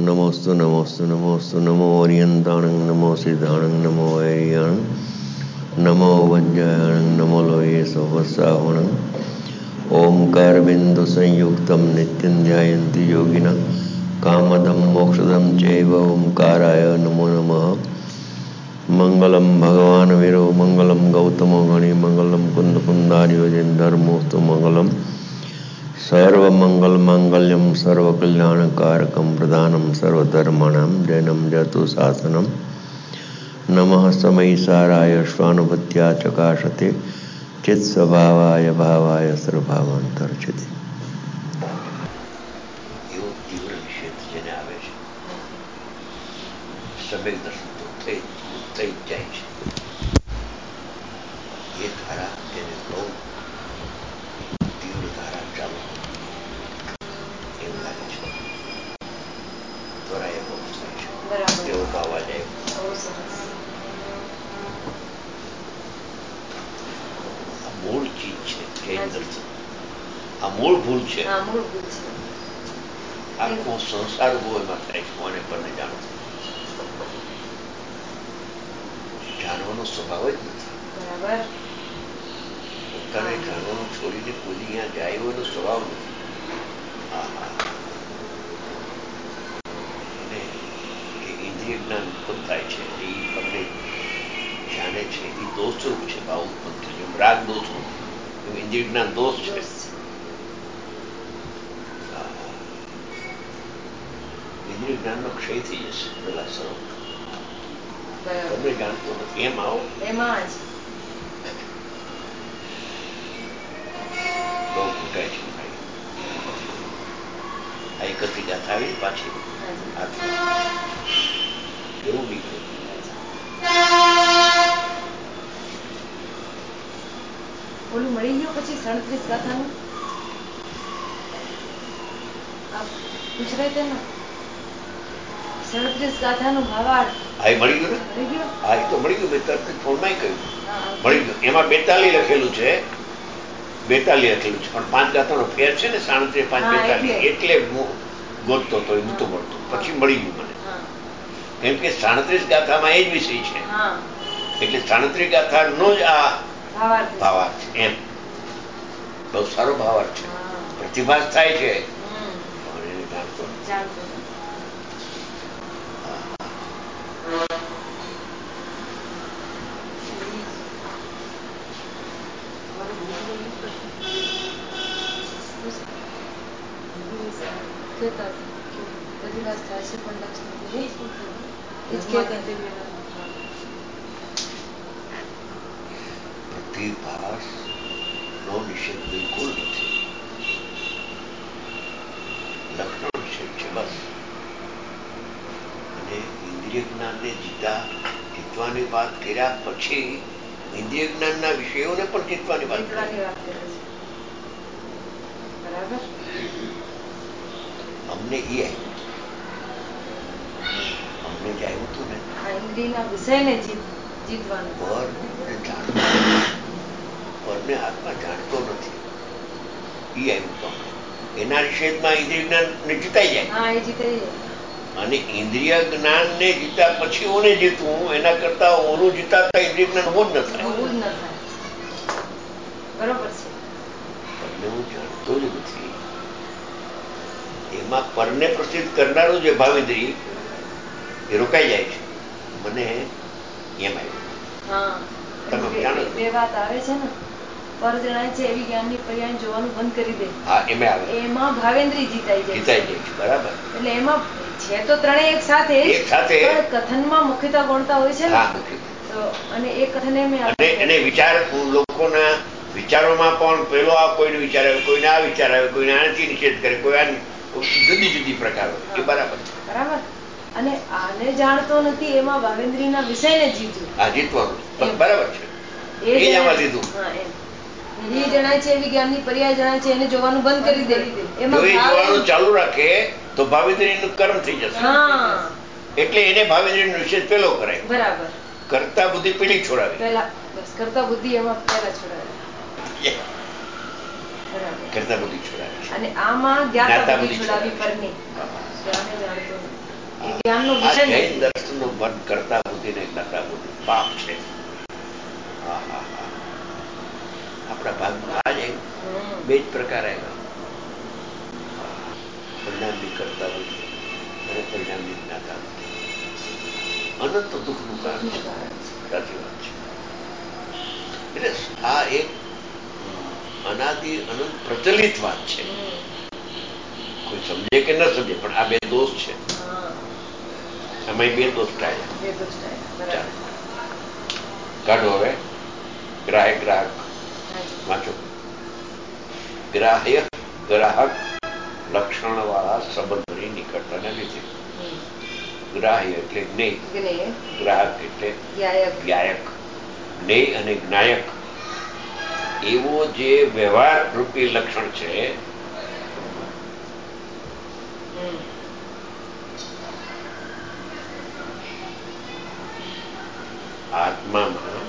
नमोस्तु नमोस्तु नमोस्तु नमो ओरियंताणं नमो सिद्धाणं नमो वैरियाणं नमो वज्रायणं नमो लोये सोपस्साहुणं ओंकारबिंदु संयुक्तं नित्यं ध्यायन्ति योगिनः कामदं मोक्षदं चैव ओंकाराय नमो नमः। मंगलम भगवान वीरो मंगलम गौतमो गणि मंगलम कुंद कुंदारियोजनधर्मोस्तु मंगलम सर्वमंगल मांगल्यम सर्वकल्याणकारकम प्रधानम सर्वधर्माणां जैनम जतु शासनम नमः समयि साराय स्वानुभूत्या चकाशते चित्स्वभावाय भावाय सर्वभावांतर्चिते। એવો તીવ્ર નિષેધ જેને આવે છે સમ્યક દર્શન તો થઈ જ જાય છે. એ ધારા તેને બહુ તીવ્ર ધારા ચાલુ એવું લાગે છે. ત્વરાએ બહુ થાય છે એવો તો અવાજ આવ્યો. આ મૂળ ચીજ છે જૈન દર્શન. આ મૂળ ભૂલ છે. આખો સંસાર ઉભો એમાં થાય છે. કોને પરને જાણો જાણવાનો સ્વભાવ જ નથી. પોતાને જાણવાનું છોડીને કોઈ અહીંયા જાય એવો એનો સ્વભાવ નથી. એને એ ઇન્દ્રિય જ્ઞાન ઉત્પન્ન થાય છે એ પગને જાણે છે એ દોષરૂપ છે. ભાવ ઉત્પન્ન થાય એમ રાગ દોષરૂપ એમ ઇન્દ્રિય જ્ઞાન દોષ છે. ઇન્દ્રિય જ્ઞાનનો ક્ષય થઈ જશે પેલા સર્વ તમને જાણતો નથી એમ આવો એમાં જ બહુ ઘૂંટાય છે. આ એકત્રી ગાથા આવી પાછી કેવું નીકળે. ઓલું મળી ગયું પછી 37 ગાથાનું પૂછરાય તે ને 37 ગાથાનું ભાવાર્થ. હા એ મળી ગયું ને. મળી ગયું. હા એ તો મળી ગયું. મેં તરત ફોનમાં કહ્યું મળી ગયું. એમાં 42 લખેલું છે. 42 લખેલું છે પણ 5 ગાથાનો ફેર છે ને 37 5 42 એટલે ગોતતો હતો એ નહોતો મળતો. પછી મળી ગયું મને. કેમ કે 37 ગાથામાં એ જ વિષય છે એટલે 37 ગાથાનો જ આ ભાવાર્થ છે. એમ બહુ સારો ભાવાર્થ છે. પ્રતિભાસ થાય છે પણ એને જાણતો નથી. પ્રતિભાસ થાય છે પણ પ્રતિભાસ નો નિષેધ બિલકુલ નથી. લક્ષણો નિષેધ છે બસ. અને ઇન્દ્રિય જ્ઞાનને જીતવાની વાત કર્યા પછી ઇન્દ્રિય જ્ઞાનના વિષયોને પણ જીતવાની વાત બરાબર. અમને એ આવ્યું અમને જ આવ્યું હતું ને ઇન્દ્રિયના વિષયને જીતવાનું. પરને આત્મા જાણતો નથી એ આવ્યું હતું અમને. એના નિષેધમાં ઇન્દ્રિય જ્ઞાન ને જીતાઈ જાય. હા એ જીતાઈ જાય. અને ઇન્દ્રિય જ્ઞાન ને જીત્યા પછી ઓને જીતવું એના કરતા ઓનું જીતાતા ઇન્દ્રિય જ્ઞાન ઉભું જ ન થાય. બરોબર છે. પરને હું જાણતો જ નથી. એમાં પરને પ્રસિદ્ધ કરનારો જે ભાવેન્દ્રિય એ રોકાઈ જાય છે. મને એમ આવ્યું બે વાત આવે છે ને. પર જણાય છે એવી જ્ઞાનની પર્યાય જોવાનું બંધ કરી દે. હા એમાં આવે. એમાં ભાવેન્દ્રિય જીતાઈ જાય છે. બરાબર. એટલે એમાં છે તો ત્રણેય એક સાથે પણ કથનમાં મુખ્યતા ગણતા હોય છે ને. તો અને એ કથન અને વિચાર લોકોના વિચારોમાં પણ પેલો આ કોઈને વિચાર આવે, કોઈને આ વિચાર આવે, કોઈને આનાથી નિષેધ કરે, કોઈ આ જુદી જુદી પ્રકાર હોય. એ બરાબર બરાબર. અને આને જાણતો નથી એમાં ભાવેન્દ્રીના વિષયને જીત્યું. આ જીતવાનું બરાબર છે. એ જ આમાં લીધું. એ જણાય છે એવી જ્ઞાનની પર્યાય જણાય છે એને જોવાનું બંધ કરી દે. એમાં જોવાનું ચાલુ રાખે તો ભાવેન્દ્રીનું કર્મ થઈ જશે. એટલે એને ભાવેન્દ્રીનો નિષેધ પેલો કરાય. બરાબર. કરતા બુદ્ધિ પેલી છોડાવી. પહેલા બસ કરતા બુદ્ધિ એમાં પહેલા છોડાવી. કરતા બુદ્ધિ છોડાવી. અને આમાં જ્ઞાતા બુદ્ધિ છોડાવી પરની. જાણતો જૈન દર્શનનો મન કરતા બુદ્ધિને કરતા બુદ્ધિ પાપ છે. આપણા ભાગમાં આજે બે જ પ્રકાર આવ્યા, પરિણામની કરતા બુદ્ધિ અને પરિણામની જ્ઞાતા બુદ્ધિ. અનંત દુઃખનું કારણ છે. સાચી વાત છે. એટલે આ એક અનાદિ અનંત પ્રચલિત વાત છે. કોઈ સમજે કે ન સમજે, પણ આ બે દોષ છે. એમાં બે દોષ થાય. કાઢો હવે ગ્રાહક વાંચો. ગ્રાહ્ય ગ્રાહક લક્ષણ વાળા સંબંધોની નિકટતાને લીધે. ગ્રાહ્ય એટલે જ્ઞેય, ગ્રાહક એટલે જ્ઞાયક. જ્ઞેય અને જ્ઞાયક એવો જે વ્યવહાર રૂપી લક્ષણ છે, આત્મામાં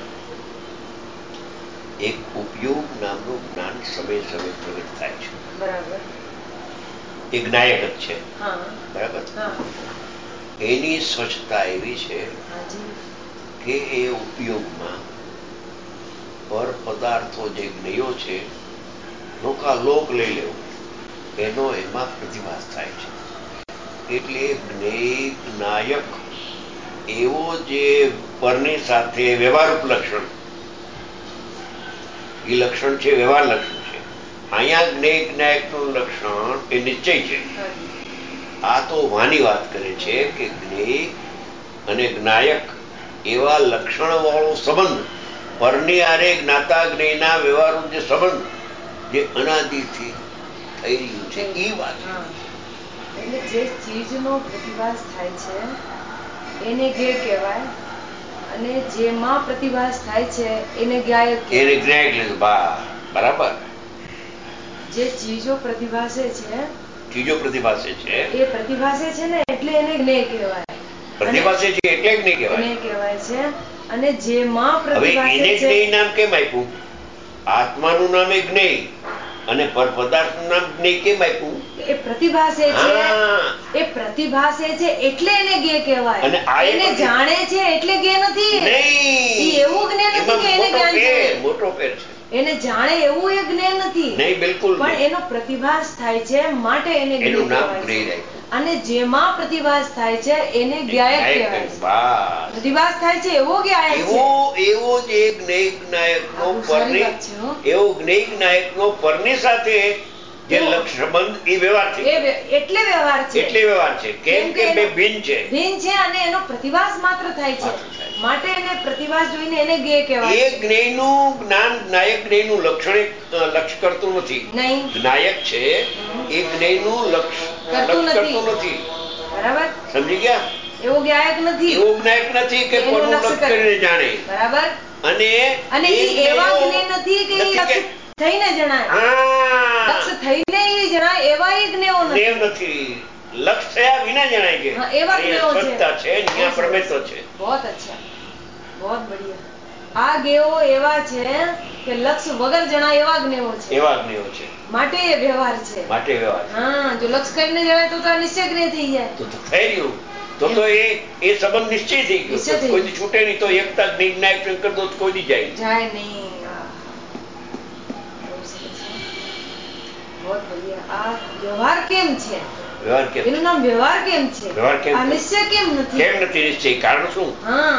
એક ઉપયોગ નામનું જ્ઞાન સમય સમય પ્રગટ થાય છે. બરાબર. એ જ્ઞાયક જ છે. બરાબર. એની સ્વચ્છતા એવી છે કે એ ઉપયોગમાં પર પદાર્થો જે જ્ઞેયો છે, લોક લઈ લેવું, એનો એમાં પ્રતિભાસ થાય છે. એટલે જ્ઞેય જ્ઞાયક એવો જે પરની સાથે વ્યવહાર લક્ષણ, એ લક્ષણ છે, વ્યવહાર લક્ષણ છે. અહીંયા જ્ઞેય જ્ઞાયકનું લક્ષણ એ નિશ્ચય છે. આ તો વાની વાત કરે છે કે જ્ઞેય અને જ્ઞાયક એવા લક્ષણ વાળો સંબંધ, પરની આરે જ્ઞાતા જ્ઞેયના વ્યવહારનો જે સંબંધ જે અનાદિથી થઈ રહ્યું છે, એ વાત. એટલે જે ચીજનો પ્રતિભાસ થાય છે એને જ્ઞેય કહેવાય, અને જેમાં પ્રતિભાસ થાય છે એને જ્ઞાયક કહેવાય. બરાબર. જે ચીજો પ્રતિભાસે છે, એ પ્રતિભાસે છે ને એટલે એને જ્ઞેય કહેવાય. પ્રતિભાસે છે એટલે જ્ઞેય કહેવાય છે. અને જેમાં પ્રતિભાસે છે, એને જ્ઞેય નામ કેમ આપ્યું? આત્માનું નામ એ જ્ઞેય અને પર પદાર્થનું નામ જ્ઞેય કેમ આપ્યું? એ પ્રતિભાસે છે, એ પ્રતિભાસે છે એટલે એને જ્ઞેય કહેવાય. અને એને જાણે છે એટલે જ્ઞેય નથી. એવું જ્ઞેય નથી કે એને જ્ઞાન છે. મોટો ફેર છે. એને જાણે એવું એ જ્ઞેય નથી. નહીં, બિલકુલ. પણ એનો પ્રતિભાસ થાય છે માટે એને જ્ઞેય કહેવાય. અને જેમાં પ્રતિભાસ થાય છે એને જ્ઞાયક કહેવાય. પ્રતિભાસ થાય છે એવો જ્ઞાયક છે. એવો જે જ્ઞેય જ્ઞાયકનો પરની સાથે જે સંબંધ એ વ્યવહાર છે. એટલે વ્યવહાર છે. કેમ કે બે ભિન્ન છે. અને એનો પ્રતિભાસ માત્ર થાય છે માટે એને પ્રતિભાસ જોઈને એને જ્ઞેય કહેવાય. એ જ્ઞેયનું જ્ઞાન જ્ઞાયક જ્ઞેયનું લક્ષ કરતું નથી. જ્ઞાયક છે એ જ્ઞેયનું લક્ષ કરતું નથી. બરાબર. સમજી ગયા? એવો જ્ઞાયક નથી કે કોનું લક્ષ કરીને જાણે. બરાબર. અને એવા જ્ઞેય નથી કે લક્ષ થઈને જણાય. લક્ષ થઈને જણાય એવા જ્ઞેયો નથી. લક્ષ થયા વિના જણાય છે. એવા જ્ઞેયો છે. અહીંયા પ્રમેતો છે. बहुत अच्छा, बहुत बढ़िया. આ જ્ઞેયો એવા છે કે લક્ષ વગર જણાય એવા જ્ઞેયો છે. માટે એ વ્યવહાર છે. જો લક્ષ કરીને જણાય તો નિશ્ચય જ્ઞેય થઈ જાય. તો થઈ ગયું. તો એ સંબંધ નિશ્ચય થઈ ગયો. કોઈ છૂટે નહીં. તો એકતા જ્ઞાયક કરતો કોઈ દી જાય નહીં. बहुत बढ़िया. આ વ્યવહાર કેમ છે? એનું નામ વ્યવહાર કેમ છે? આ નિશ્ચય કેમ નથી નિશ્ચય? કારણ શું?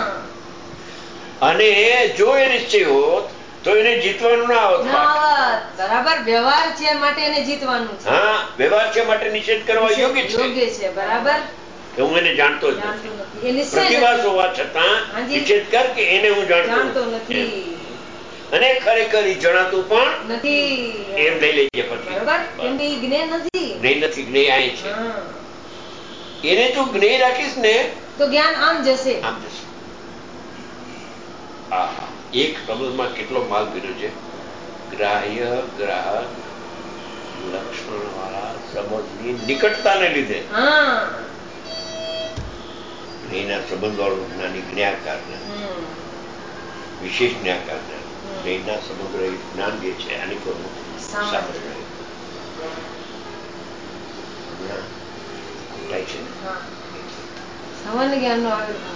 અને જો એ નિશ્ચય હોત તો એને જીતવાનું ના આવત. બરાબર. વ્યવહાર છે માટે એને જીતવાનું છે. વ્યવહાર છે માટે નિષેધ કરવા યોગ્ય છે. બરાબર. હું એને જાણતો જ નથી. પ્રતિભાસ હોવા છતાં નિષેધ કર કે એને હું જાણતો નથી. અને ખરેખર જણાતું પણ નથી. એમ લઈ લેજે પછી. બરાબર. કેમ કે જ્ઞેય નથી. જ્ઞેય અહીં છે. એને તું જ્ઞેય રાખીશ ને તો જ્ઞાન આમ જશે. એક શબ્દમાં કેટલો માલ ભર્યો છે. ગ્રાહ્ય ગ્રાહક લક્ષણ વાળા સંબંધની નિકટતાને લીધે જ્ઞેયના સંબંધ વાળું જ્ઞાની જ્ઞાકાર વિશેષ જ્ઞાકાર જ્ઞેયના સમગ્ર જ્ઞાન જે છે આની પર સામાન્ય જ્ઞાનનો આવિર્ભાવ.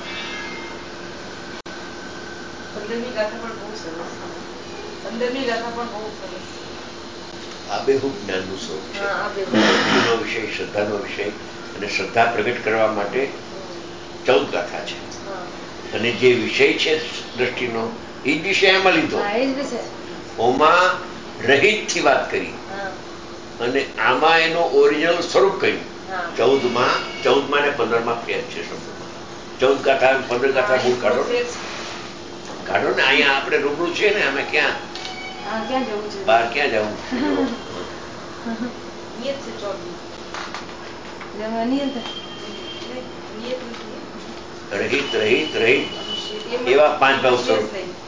15મી ગાથા પણ બહુ સરસ. 15મી ગાથા પણ બહુ સરસ. આબેહૂબ જ્ઞાનનું સ્વરૂપ છે. ભક્તિનો વિષય, શ્રદ્ધાનો વિષય, અને શ્રદ્ધા પ્રગટ કરવા માટે 14 ગાથા છે. અને જે વિષય છે દ્રષ્ટિનો એ જ વિષય આમાં લીધો. ઓમાં રહિત થી વાત કરી અને આમાં એનું ઓરિજિનલ સ્વરૂપ કહ્યું. 14માં ને 15માં ફેર છે શબ્દોમાં. 14 ગાથા 15 ગાથા મૂળ કાઢો ને. અહીંયા આપણે રૂબરૂ છે ને, અમે ક્યાં બહાર ક્યાં જવું છે? રહિત રહિત રહિત એવા 5 ભાવ સ્વરૂપ.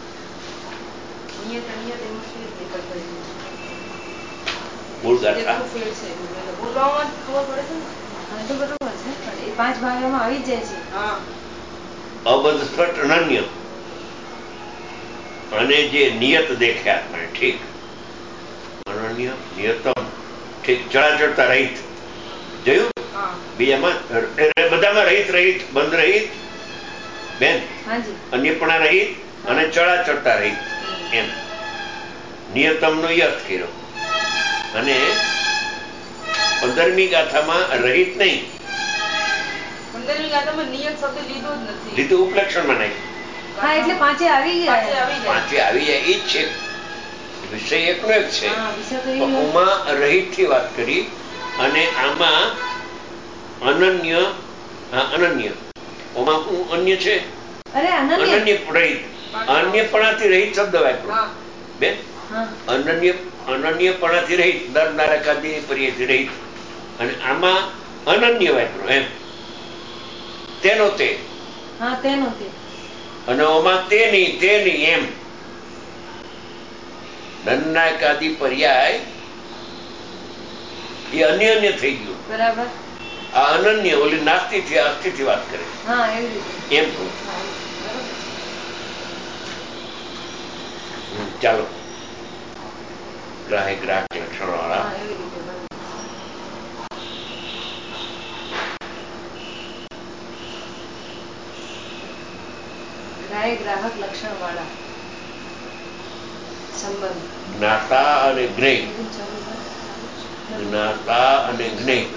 મૂળ ગાથા અબદ્ધ સ્પષ્ટ અનન્ય અને જે નિયત દેખ્યા મને ઠીક, અનન્ય નિયતમ ઠીક, ચળાચળતા રહિત જોયું. બીજામાં બધામાં રહિત રહિત, બંધ રહિત બેન, અન્યપણા રહિત અને ચળાચળતા રહિત એમ નિયતમ નો યથ કર્યો. અને 15મી ગાથામાં રહિત નહીં, 15મી ગાથામાં નિયત શબ્દ લીધો જ નથી, લીધું ઉપલક્ષણમાં નહીં. એટલે પાંચે આવી ગયા. પાંચે આવી જાય એ જ છે. વિષય એકનો એક છે. ઓમાં રહિત થી વાત કરી અને આમાં અનન્ય. અનન્ય ઓમાં હું અન્ય છે, અનન્ય રહિત, અન્યપણાથી રહિત શબ્દ વાપરો બેન. અનન્યપણાથી રહિત, દર નારકાદી પર્યાયથી રહિત, અને આમાં અનન્ય વાપરો એમ. તેનો તે, અને ઓમાં તે નહીં એમ. દંડનાકાદી પર્યાય એ અન્ય થઈ ગયું. બરાબર. આ અનન્ય ઓલી નાસ્તી થી અસ્થિથી વાત કરે એમ કહું. ચાલો ગ્રાહક લક્ષણ વાળા ગ્રાહક લક્ષણ વાળા સંબંધ. જ્ઞાતા અને જ્ઞેય, જ્ઞાતા અને જ્ઞેય,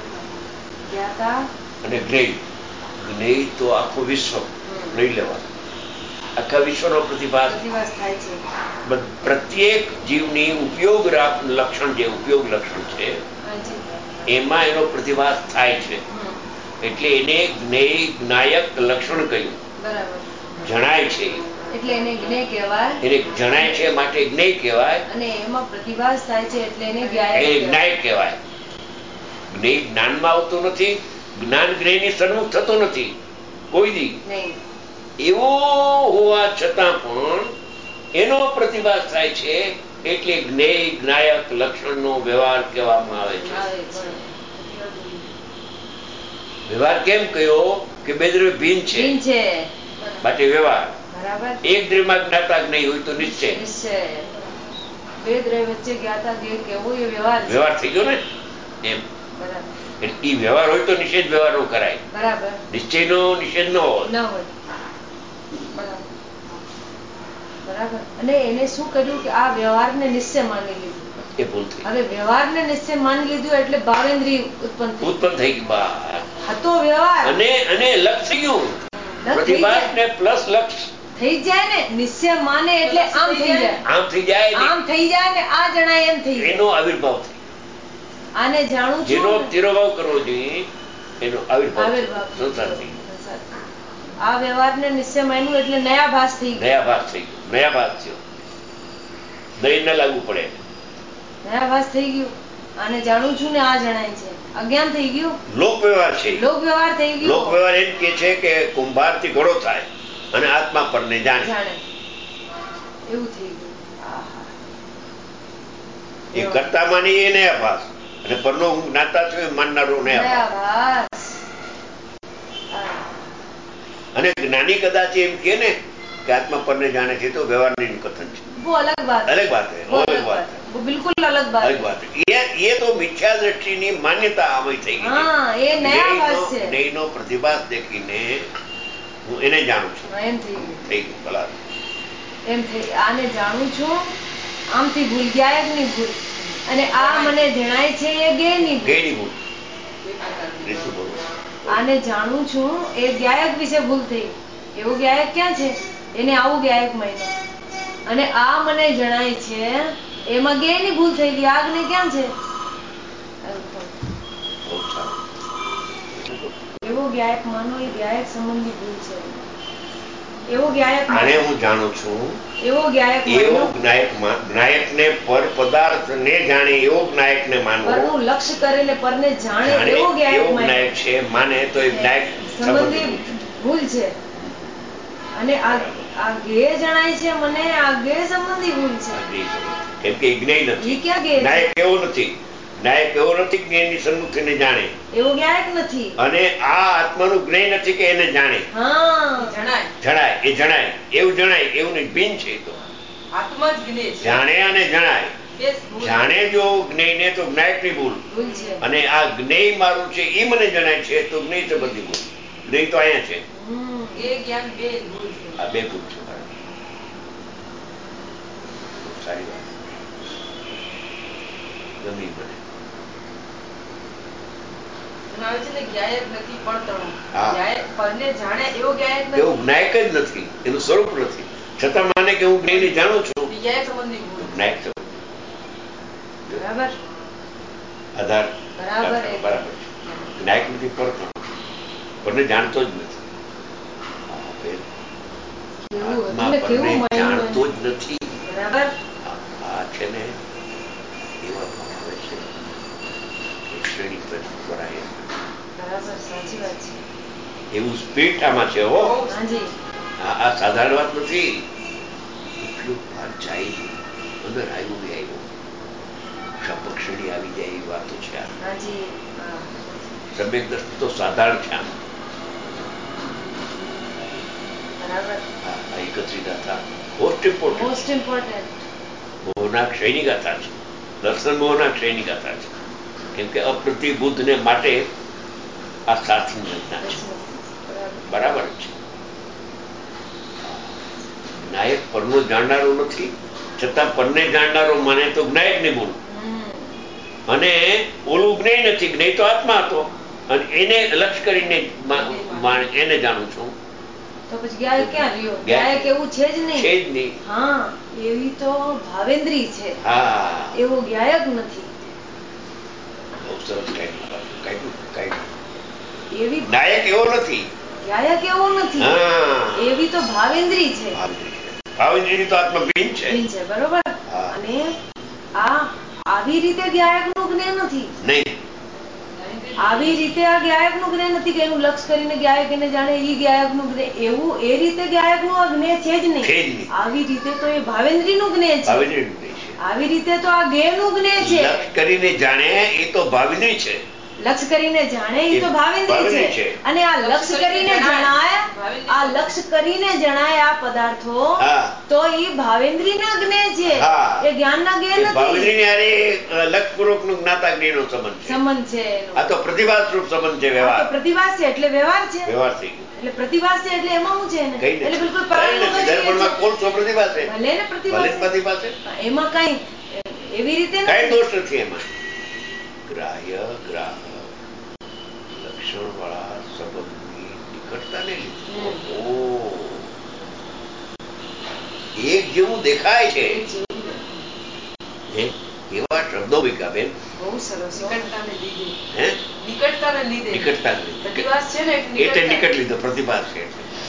અને જ્ઞેય. જ્ઞેય તો આખું વિશ્વ લઈ લેવાનું. આખા વિશ્વનો પ્રતિભાસ થાય છે. પ્રત્યેક જીવની ઉપયોગ લક્ષણ, જે ઉપયોગ લક્ષણ છે એમાં એનો પ્રતિભાસ થાય છે. એટલે એને જ્ઞેય જ્ઞાયક લક્ષણ કહ્યું. જણાય છે એટલે એને જ્ઞેય કહેવાય. એને જણાય છે માટે જ્ઞેય કહેવાય. અને એમાં પ્રતિભાસ થાય છે એટલે એને જ્ઞાયક કહેવાય. જ્ઞેય જ્ઞાનમાં આવતું નથી, જ્ઞાન જ્ઞેયની સન્મુખ થતું નથી કોઈ દી. એવો હોવા છતાં પણ એનો પ્રતિભાસ થાય છે એટલે જ્ઞેય જ્ઞાયક લક્ષણનો વ્યવહાર કહેવામાં આવે છે. વ્યવહાર કેમ કયો કે બે દ્રવ્ય ભિન્ન છે માટે વ્યવહાર. એક દ્રવ્યમાં જ્ઞાતા જ્ઞેય હોય તો નિશ્ચય. બે દ્રવ્ય વચ્ચે જ્ઞાતા જ્ઞેય કેવો એ વ્યવહાર થઈ ગયો ને એમ. એ વ્યવહાર હોય તો નિષેધ વ્યવહાર નો કરાય. બરાબર. નિશ્ચય નો નિષેધ ન હોય. બરાબર. અને એને શું કર્યું કે આ વ્યવહારને નિશ્ચય માની લીધું. એ ભૂલ થઈ. હવે વ્યવહારને નિશ્ચય માની લીધું એટલે ભાવેન્દ્રિય ઉત્પન્ન થઈ બા હતો વ્યવહાર. અને લક્ષ થઈ ગયું. પ્રતિભાસ ને પ્લસ લક્ષ થઈ જાય ને. નિશ્ચય માને એટલે આમ થઈ જાય, આમ થઈ જાય, આમ થઈ જાય ને આ જણાય એમ થઈ જાય. એનો આવિર્ભાવ થાય. આને જાણું છું, જેનો તિરોભાવ કરવો જોઈએ એનો આવિર્ભાવ. આ વ્યવહારને નિશ્ચય માન્યું એટલે નયા ભાસ થઈ ગયો. નયા ભાસ થઈ ગયો. નયા ભાસ થયો. દહીં ન લાગુ પડે. નયા ભાસ થઈ ગયું. આને જાણું છું ને આ જણાય છે. અજ્ઞાન થઈ ગયું. લોક વ્યવહાર છે. લોક વ્યવહાર થઈ ગયો. લોક વ્યવહાર એમ કે છે કે કુંભાર થી ઘડો થાય અને આત્મા પરને જાણે. એવું થઈ ગયું. એ કરતા માની એ નયા ભાસ, અને પરનો હું જ્ઞાતા છું એ માનનારો નયા ભાસ. અને જ્ઞાની કદાચ એમ કે ને કે આત્મા પરને જાણે છે તો વ્યવહારની કથન છે. અલગ વાત બિલકુલ અલગ વાત. એ તો મિથ્યા દ્રષ્ટિની માન્યતા આમાં થઈ ગઈ. એ નયા ભાસ છે. જ્ઞેયનો પ્રતિભાસ દેખીને હું એને જાણું છું. એમ થઈ ગયું ભલા એમ થઈ આને જાણું છું આમથી ભૂલ ગાયકની ભૂલ અને આ મને જણાય છે એ ગેયની ભૂલ. આને જાણું છું એ ગાયક વિશે ભૂલ થઈ. એવું ગાયક ક્યાં છે? એને આવું ગાયક માન્યું અને આ મને જણાય છે એમાં ગેયની ભૂલ થઈ ગઈ. આગને ક્યાં છે? એવો ગાયક માનો એ ગાયક સંબંધી ભૂલ છે. એવો ગાયક આને હું જાણું છું એવો ગાયક એવો જ્ઞાયકને પર પદાર્થને જાણે એવો જ્ઞાયકને માનવો. પરનું લક્ષ્ય કરેલે પરને જાણે એવો જ્ઞાયક છે માને તો એ જ્ઞાયક સંબંધી ભૂલ છે. અને આ ગેય જણાય છે મને આ ગેય સંબંધી ભૂલ છે. કેમ કે જ્ઞેય નથી. જ્ઞાયક એવો નથી. જ્ઞાયક એવો નથી જ્ઞેયની સન્મુખીને જાણે એવો જ્ઞાયક નથી. અને આ આત્માનું જ્ઞેય નથી કે એને જાણે. જણાય એ જણાય એવું જણાય એવું નહીં. ભીન છે તો આત્મા જ જ્ઞેય છે. જાણે અને જણાય. જાણે જો જ્ઞેયને તો જ્ઞાયકની ભૂલ અને આ જ્ઞેય મારું છે એ મને જણાય છે તો જ્ઞેય સંબંધી ભૂલ. જ્ઞેય તો અહીંયા છે. એ જ્ઞાન બે ભૂલ છે. આ બે ભૂલ છે. સારી વાત ગમી મને. આવે છે ને જ્ઞાયક નથી પણ તણું. પરને જાણે એવો જ્ઞાયક નથી. એવું જ્ઞાયક જ નથી. એનું સ્વરૂપ નથી. છતાં માને કે હું જ્ઞેયને જાણું છું. જ્ઞાયક સંબંધી ભૂલ. જ્ઞાયક બરાબર આધાર બરાબર બરાબર છે. જ્ઞાયક નથી પર પરને જાણતો જ નથી. જાણતો જ નથી. આ છે ને એવા આવે છે શ્રેણી પર એવું સ્પીડ આમાં છે. હો આ સાધારણ વાત નથી. એટલું ભાર જાય અંદર આવ્યું બી આવ્યું સપક્ષણી આવી જાય એવી વાતો છે. સમ્યક દ્રષ્ટિ તો સાધારણ છે. આમ એકત્રી ગાથા મોસ્ટ ઇમ્પોર્ટન્ટ મોહના ક્ષયની ગાથા છે. દર્શન મોહના ક્ષયની ગાથા છે. કેમ કે અપ્રતિબુદ્ધને માટે આ શાસ્ત્રની રચના છે. બરાબર છે. જ્ઞાયક પરનો જાણનારો નથી છતાં પરને જાણનારો માને તો જ્ઞાયકની ભૂલ અને ઓલું જ્ઞેય નથી. જ્ઞેય તો આત્મા હતો અને એને લક્ષ્ય કરીને એને જાણું છું. તો પછી ગાયક ક્યાં રહ્યો? ગાયક એવું છે જ નહીં. છે જ નહીં. હા એવી તો ભાવેન્દ્રી છે. હા એવો ગાયક નથી. બહુ સરસ એવી ગાયક એવો નથી. ગાયક એવો નથી. એવી તો ભાવેન્દ્રી છે. ભાવેન્દ્રી તો આત્મભીન છે. બરોબર. અને આ આવી રીતે ગાયકનું જ્ઞાન નથી. નહીં આવી રીતે આ ગાયકનું જ્ઞાન નથી કે એનું લક્ષ્ય કરીને ગાયક એને જાણે એ ગાયકનું જ્ઞાન. એવું એ રીતે ગાયકનું આ જ્ઞાન છે જ નહીં. આવી રીતે તો એ ભાવેન્દ્રીનું જ્ઞાન છે. આવી રીતે તો આ ગેયનું જ્ઞાન છે. લક્ષ્ય કરીને જાણે એ તો ભાવેન્દ્રી છે. લક્ષ્ય કરીને જાણે એ તો ભાવેન્દ્રી છે. અને આ લક્ષ્ય કરીને જણાય આ પદાર્થો તો એ ભાવેન્દ્રીના જ્ઞેય છે. એ જ્ઞાનના જ્ઞેય નથી. ભાવેન્દ્રીની હારે લક્ષપૂર્વકનું જ્ઞાતા જ્ઞેયનો સંબંધ છે. આ તો પ્રતિભાસ રૂપ સંબંધ છે. વ્યવહાર પ્રતિભાસ છે એટલે વ્યવહાર છે. વ્યવહાર થઈ ગયો એટલે પ્રતિભાસ છે એટલે એમાં શું છે ને એટલે બિલકુલ પ્રતિભાસ છે. ભલે ને પ્રતિભાસ છે. એમાં કઈ એવી રીતે કઈ દોષ નથી. એમાં ગ્રાહ્ય ગ્રાહક લક્ષણ વાળા સંબંધની નિકટતાને લીધે એક જેવું દેખાય છે એવા શબ્દો વિકાબેન બહુ સરસ. નિકટતાને લીધે પ્રતિભાસ છે ને એટલે નિકટ લીધો પ્રતિભાસ છે.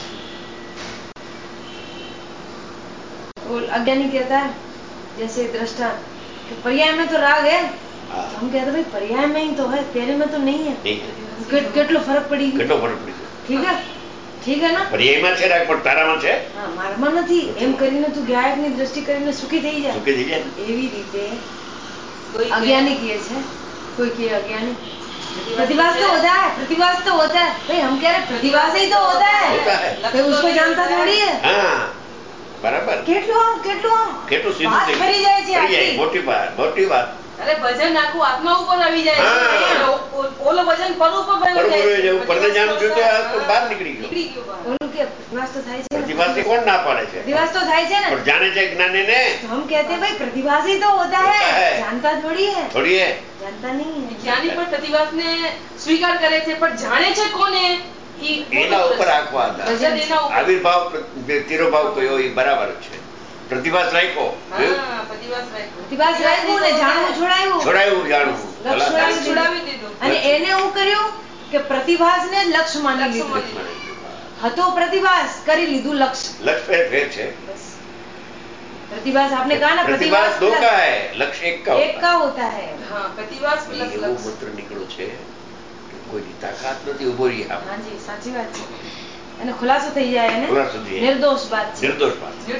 अज्ञानी कहता है जैसे दृष्टा पर्याय में तो राग है. हम कहते भाई पर्याय में ही तो है तेरे में तो नहीं है. કેટલો ફરક પડી ગયો. ઠીક હે ના. પર્યાયમાં છે રાગ પણ તારામાં છે. હા મારામાં નથી. એમ કરીને તું ગાયકની દ્રષ્ટિ કરીને સુખી થઈ જાય. એવી રીતે अज्ञानी किए છે. कोई के अज्ञानी प्रतिभास तो होता है. प्रतिभास तो होता है भाई. हम कह रहे प्रतिभास ही तो होता है. तो उसको जानता थोड़ी है. हाँ बराबर. કેટલું સીધું ફરી જાય છે. મોટી વાત અરે વજન આખું આત્મા ઉપર આવી જાય, ઓલો વજન પર ઉપર ભર્યું પરને જાણું છું તો બહાર નીકળી ગયો. ઓલું કે प्रतिभास तो થાય છે, प्रतिभास से कौन ना पाड़े છે? प्रतिभास तो થાય છે ને, पर जाने से ज्ञानी ने हम कहते हैं भाई प्रतिभास ही तो होता है, जानता थोड़ी है, जानता नहीं है. જ્ઞાની પણ प्रतिभास ने સ્વીકાર કરે છે, પણ જાણે છે કોને એના ઉપર આંખવા હતા. આવિર્ભાવ તિરોભાવ કયો એ બરાબર છે. પ્રતિભાસ રાખ્યો, प्रतिभास રાખ્યું ને જાણવું છોડાયું જાણવું છોડાવી દીધું. અને એને હું કર્યું કે પ્રતિભાસ ને લક્ષ્ય માની લીધું. હતો प्रतिभास કરી લીધું લક્ષ્ય. લક્ષ્ય ફેર છે. प्रतिभास आपने कहा ना, प्रतिभास दो का है, लक्ष्य एक का होता है. हाँ, प्रतिभास प्लस એવું મંત્ર નીકળ્યો છે કે કોઈની તાકાત નથી ઉભો રહી. હાજી સાચી વાત છે. અને ખુલાસો થઈ જાય ને, ખુલાસો થઈ જાય. નિર્દોષ વાત છે, નિર્દોષ વાત છે.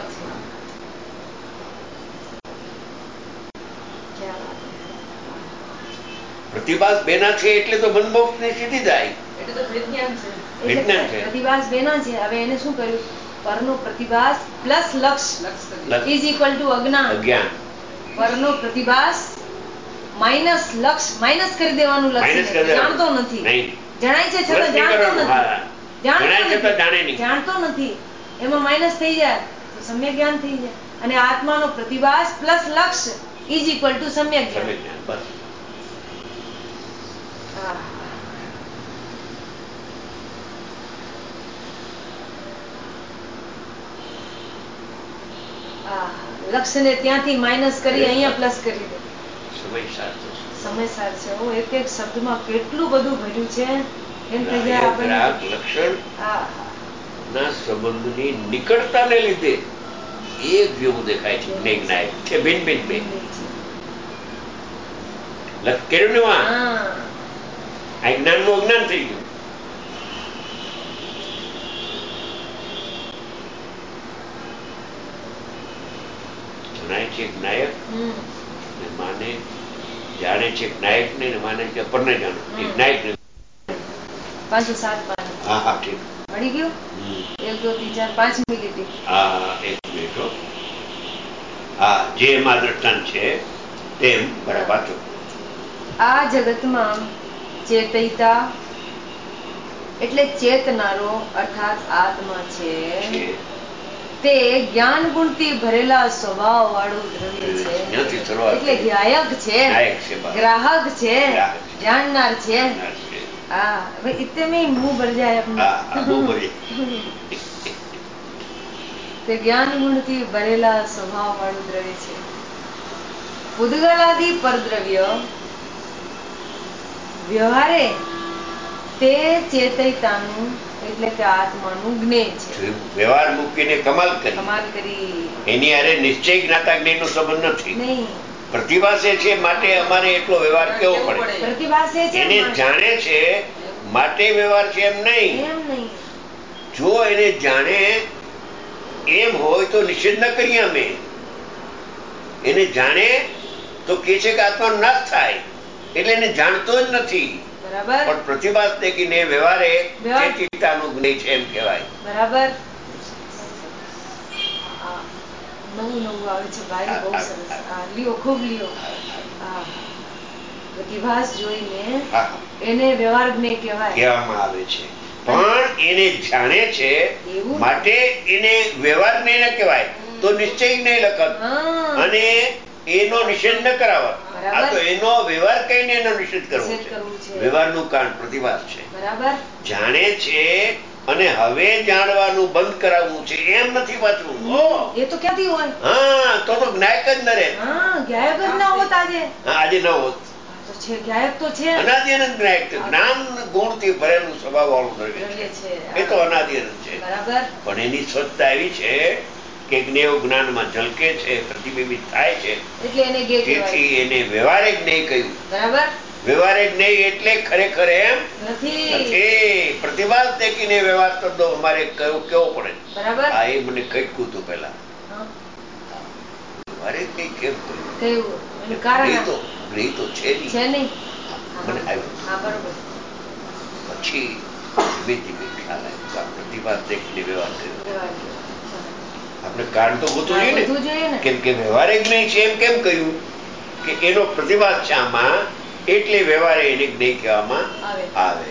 પ્રતિભાસ બેના છે એટલે તો બંધમોક્ષ ની સ્થિતિ થાય. એટલે તો વિજ્ઞાન છે. વિજ્ઞાન છે. પ્રતિભાસ બેના છે. હવે એને શું કર્યું? પરનો પ્રતિભાસ પ્લસ લક્ષ્ય ઇઝ ઇક્વલ ટુ અજ્ઞાન. પરનો પ્રતિભાસ માઇનસ લક્ષ્ય, માઇનસ કરી દેવાનું. લક્ષ્ય જાણતો નથી, જણાય છે છતાં જાણતો નથી, જાણતો નથી, એમાં માઇનસ થઈ જાય તો સમ્યક જ્ઞાન થઈ જાય. અને આત્માનો પ્રતિભાસ પ્લસ લક્ષ્ય ઇઝ ઇક્વલ ટુ સમ્યક જ્ઞાન. બસ. લક્ષ્ય ને ત્યાંથી માઇનસ કરી અહીંયા પ્લસ કરી દે. સમયસાર છે. એક એક શબ્દમાં કેટલું બધું ભર્યું છે. એમ થઈ જાય આપણને લક્ષણ ના સંબંધની નિકટતાને લીધે એક જેવું દેખાય છે. જ્ઞાન છે ભિન્ન ભિન્ન બે કર્યું ને આ જ્ઞાન નું અજ્ઞાન થઈ ગયું. જણાય છે નાયક ને માને, જાણે છે નાયક ને માને છે પરને જાણો. એક નાયક ને 507 પાન. હા હા ઠીક મળી ગયું. 1 2 3 4 5 મિનિટ. હા એક મિનિટ. હા જે એમાં દ્રષ્ટાંત છે તેમ બરાબર. આ જગતમાં ચેતયતા એટલે ચેતનારો અર્થાત આત્મા છે, તે જ્ઞાન ગુણથી ભરેલા સ્વભાવ વાળું દ્રવ્ય છે. એટલે ગાયક છે, ગ્રાહક છે, જાણનાર છે. હા ભાઈ इतने में मुंह भर जाए अपना. તે જ્ઞાન ગુણથી ભરેલા સ્વભાવ વાળું દ્રવ્ય છે. પૂદગલાદી પરદ્રવ્ય વ્યવહારે તે ચેતયતાનું એટલે કે આત્માનું જ્ઞેય છે. વ્યવહાર મૂકીને કમાલ કરી. એની હારે નિશ્ચય જ્ઞાતા જ્ઞેય નો સંબંધ નથી. નહીં. પ્રતિભાસે છે માટે અમારે એટલો વ્યવહાર કેવો પડે. પ્રતિભાસે છે એને જાણે છે માટે વ્યવહાર છે એમ નહીં. જો એને જાણે એમ હોય તો નિષેધ ન કરીએ અમે. એને જાણે તો કે છે કે આત્માનો નાશ થાય, એટલે એને જાણતો જ નથી. પણ પ્રતિભાસ દેખીને વ્યવહારે ચેતિતાનું જ્ઞેય છે એમ કહેવાય. બરાબર. નવું આવે છે ભાઈ, બહુ સરસ. લ્યો, ખૂબ લ્યો. પ્રતિભાસ જોઈને એને વ્યવહાર જ્ઞેય કહેવામાં આવે છે. પણ એને જાણે છે માટે એને વ્યવહાર જ્ઞેય ન કહેવાય, તો નિશ્ચય જ્ઞેય લખત અને એનો નિષેધ ન કરાવત. આ તો એનો વ્યવહાર કહીને એનો નિષેધ કરવો છે. વ્યવહારનું કારણ પ્રતિભાસ છે. જાણે છે અને હવે જાણવાનું બંધ કરાવવું છે એમ નથી પાછું. એ તો ક્યાંથી હોય? હા તો જ્ઞાયક જ ન રહે. જ્ઞાયક જ ના હોત આજે. આજે ન હોત. જ્ઞાયક તો છે, અનાદિ અનંત જ્ઞાયક છે. જ્ઞાન ગુણ થી ભરેલું સ્વભાવ વાળું દ્રવ્ય છે. એ તો અનાદિ અનંત છે. પણ એની સ્વચ્છતા એવી છે કે જ્ઞેય જ્ઞાનમાં ઝલકે છે, પ્રતિબિંબિત થાય છે. તેથી એને વ્યવહારે જ્ઞેય કહ્યું. વ્યવહારે જ્ઞેય એટલે ખરેખર એમ નથી. પ્રતિભાસ દેખીને વ્યવહાર શબ્દો અમારે કેવો પડે. હા એ મને કટકું હતું પેલા. વ્યવહારે જ્ઞેય કેમ કહ્યું? જ્ઞેય તો છે નહીં. મને આવ્યું પછી ધીમે ધીમે ખ્યાલ આવ્યો. પ્રતિભાસ દેખીને વ્યવહાર કર્યો. આપણે કારણ તો ગોતવું જોઈએ ને, કેમ કે વ્યવહારે જ્ઞેય છે એમ કેમ કહ્યું? કે એનો પ્રતિભાસ છે આમાં, એટલે વ્યવહારે એને જ્ઞેય કહેવામાં આવે.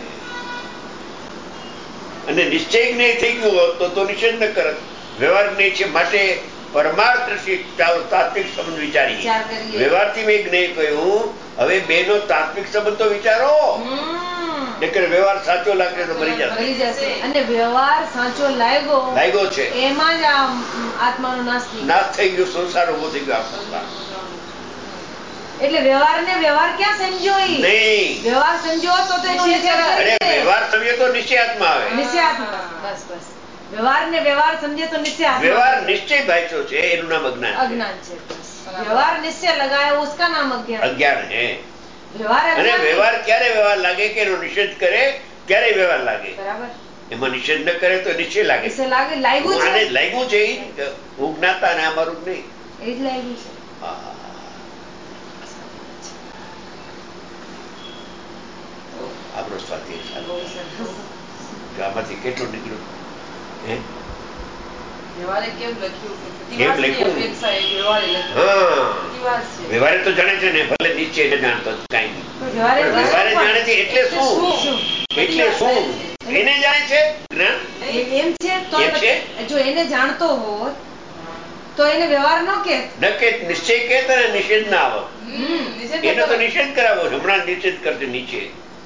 અને નિશ્ચય જ્ઞેય થઈ ગયું હોત તો નિષેધ ન કરત. વ્યવહાર જ્ઞેય છે માટે પરમાર્થ ચાલો તાત્વિક સંબંધ વિચારીએ. વ્યવહારથી મેં જ્ઞેય કહ્યું, હવે બે નો તાત્વિક સંબંધ તો વિચારો. વ્યવહાર સાચો લાગે તો મરી જશે. અને વ્યવહાર સાચો લાગ્યો છે એમાં જ આત્માનો નાશ થઈ ગયો, સંસાર ઉભો થઈ ગયો. સંસાર એટલે વ્યવહાર ને વ્યવહાર ક્યાં સમજ્યો? નહીં, વ્યવહાર સમજ્યો તો વ્યવહાર સમજે તો નિશ્ચયાત્મા આવે. નિશ્ચયાત્મા, બસ બસ. વ્યવહાર ને વ્યવહાર સમજે તો નિશ્ચયાત્મા. વ્યવહાર નિશ્ચય ભાઈચો છે, એનું નામ અજ્ઞાન. અજ્ઞાન છે. व्यवहार निश्चय लगाया उसका नाम अज्ञान है. અને વ્યવહાર ક્યારે વ્યવહાર લાગે કે એનો નિષેધ કરે ત્યારે વ્યવહાર લાગે. બરાબર. એમાં નિષેધ ન કરે તો નિશ્ચય લાગે. લાગ્યું છે હું જ્ઞાતા ને અમારું નહીં, એ જ લાગ્યું છે. આપણો સ્વાધ્યાય આમાંથી કેટલું નીકળ્યું? વ્યવહારે તો જાણે છે ને, ભલે નીચે જાણતો કઈ વ્યવહારે જાણે છે. એટલે શું એને જાણે છે? એમ છે. જો એને જાણતો હોત તો એને વ્યવહાર ન કે નિશ્ચય કે નિષેધ ના આવે. એને તો નિષેધ કરાવો, હમણાં નિષેધ કરશે નીચે.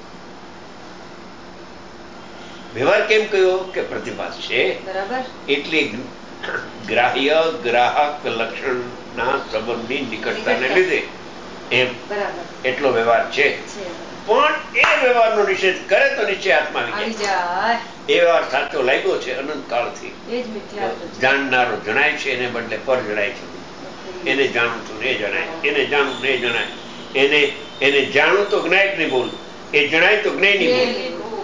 વ્યવહાર કેમ કહ્યો કે પ્રતિભાસ છે, એટલે ગ્રાહ્ય ગ્રાહક લક્ષણ ના સંબંધની નિકટતાને લીધે એમ એટલો વ્યવહાર છે. પણ એ વ્યવહારનો નિષેધ કરે તો નિશ્ચય આત્મા આવી જાય. એ વ્યવહાર સાચો લાગ્યો છે અનંત કાળથી. જાણનારો જણાય છે, એને બદલે પર જણાય છે. એને જાણું છું ને જણાય, એને જાણું ને જણાય, એને જાણું તો જ્ઞાયક નહીં બોલ, એ જણાય તો જ્ઞેય નહીં બોલ.